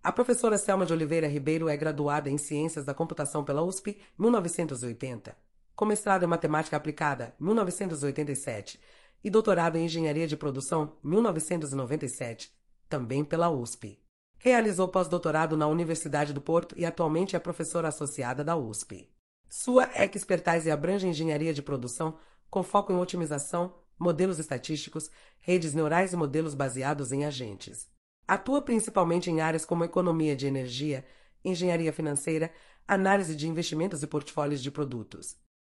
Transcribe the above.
A professora Selma de Oliveira Ribeiro é graduada em Ciências da Computação pela USP, 1980, com mestrado em Matemática Aplicada, 1987, e doutorado em Engenharia de Produção, 1997, também pela USP. Realizou pós-doutorado na Universidade do Porto e atualmente é professora associada da USP. Sua expertise abrange engenharia de produção, com foco em otimização, modelos estatísticos, redes neurais e modelos baseados em agentes. Atua principalmente em áreas como economia de energia, engenharia financeira, análise de investimentos e portfólios de produtos.